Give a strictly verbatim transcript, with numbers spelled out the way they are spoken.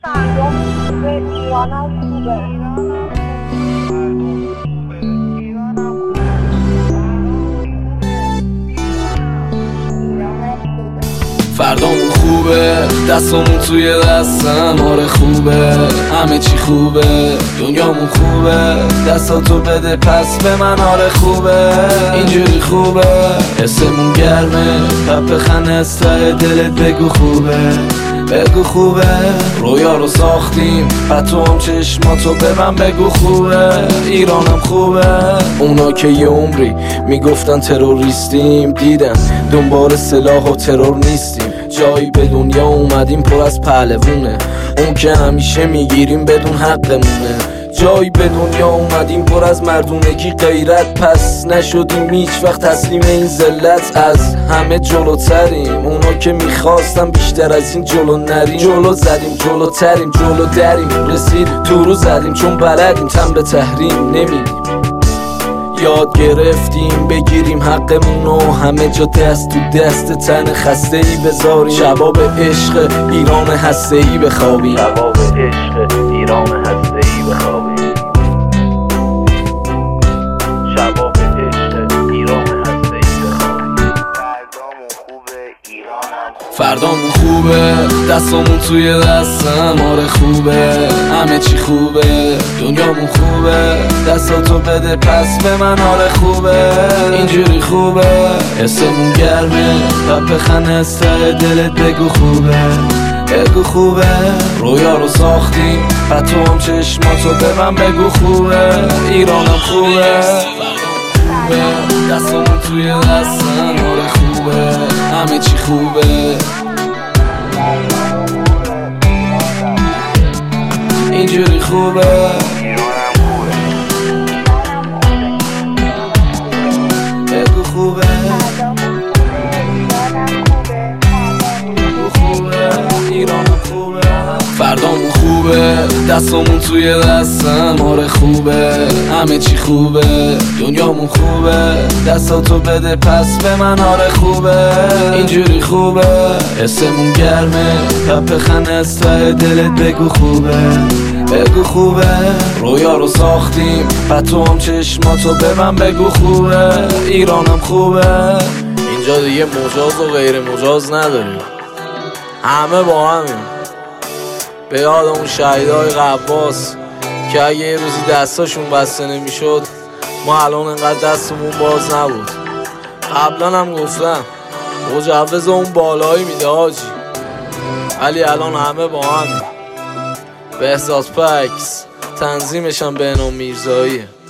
فردام خوبه، ایرانم خوبه. فردامون خوبه، دستمون توی دستم، آره خوبه، همه چی خوبه، دنیامون خوبه، دستاتو بده پس به من، آره خوبه، اینجوری خوبه، حسمون گرمه، پپ خنسته دلت بگو خوبه، بگو خوبه، رویا رو ساختیم، پتو هم چشماتو ببن بگو خوبه، ایرانم خوبه. اونا که یه عمری میگفتن تروریستیم، دیدن دنبال سلاح و ترور نیستیم، جایی به دنیا اومدیم پر از پهلوونه، اون که همیشه میگیریم بدون حقمونه، جایی به دنیا اومدیم پر از مردونگی غیرت، پس نشدیم هیچ وقت تسلیم این ذلت، از همه جلوتریم، اونا که میخواستم بیشتر از این جلو نریم، جلو زدیم جلوتریم جلو دریم، رسید تو رو زدیم چون بلدیم تمر تحریم نمیدیم، یاد گرفتیم بگیریم حقمونو، همه جا دست تو دست تن خسته ای بذاریم، شباب عشق ایران هسته ای بخوابیم، شباب عشق ایران هسته ای بخوابیم، شباب عشق ایران هسته ای بخوابیم. فردامون خوبه، دستمون توی دستم، آره خوبه، همه چی خوبه، دنیامون خوبه، دستاتو بده پس به من، آره خوبه، اینجوری خوبه، حسمون گرمه، پپ خنسته دلت بگو خوبه، بگو خوبه، رویا رو ساختیم، پتو هم چشماتو ببن بگو خوبه، ایرانم خوبه، خوبه، دستمون توی دستم، آره خوبه، همه چی خوبه، اینجوری خوبه، بگو خوبه، بگو خوبه، ایرانم خوبه. فردامون خوبه، دستمون توی دستم، آره خوبه، همه چی خوبه، دنیامون خوبه، دستاتو بده پس به من، آره خوبه، اینجوری خوبه، حسمون گرمه، پپ خنسته دلت بگو خوبه، بگو خوبه، رویا رو ساختیم، پتو هم چشماتو ببن بگو خوبه، ایرانم خوبه. اینجا دیگه مجاز و غیر مجاز نداریم، همه با همیم، به یاد اون شهیدای قباس که اگه یه روزی دستاشون بسته نمیشد ما الان انقدر دستمون باز نبود. قبلا هم گفتم مجوز اون بالایی میده حاجی، ولی الان همه با همیم. بهزاد پکس، تنظیمشم بهنام میرزاییه.